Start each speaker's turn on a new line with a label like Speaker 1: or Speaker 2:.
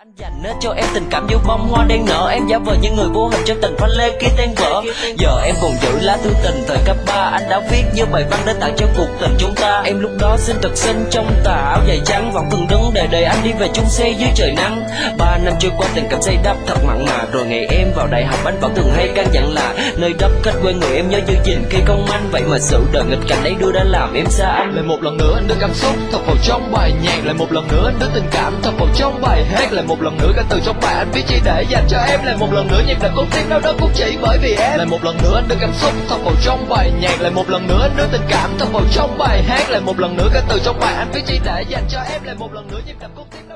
Speaker 1: Anh dành hết cho em tình cảm như bông hoa đang nở. Em giả vờ như người vô hình trong tình pha lê kia tan vỡ. Giờ em còn giữ lá thư tình thời cấp 3. Anh đã viết như bài văn để tặng cho cuộc tình chúng ta. Em lúc đó xinh thật xinh trong tà áo dài trắng, vẫn từng đứng để đợi anh đi về chung xe dưới trời nắng. 3 năm trôi qua tình cảm say đắm thật mặn mà. Rồi ngày em vào đại học anh vẫn thường hay căn dặn là nơi đất khách quê người em nhớ giữ gìn khi không anh. Vậy mà sự đời nghịch cảnh ấy đưa đã làm em xa anh.
Speaker 2: Lại một lần nữa anh đưa cảm xúc thật vào trong bài nhạc. Lại một lần nữa anh đưa tình cảm thật vào trong bài hát. Lại một lần nữa cả từ trong bài anh viết chỉ để dành cho em. Lại một lần nữa nhạc đàn con tim đâu đó cũng chỉ bởi vì em. Lại một lần nữa anh đưa cảm xúc thật vào trong bài nhạc. Lại một lần nữa anh đưa tình cảm thật vào trong bài hát. Lại một lần nữa cả từ trong bài anh viết chỉ để dành cho em. Lại một lần nữa nhạc đàn con tim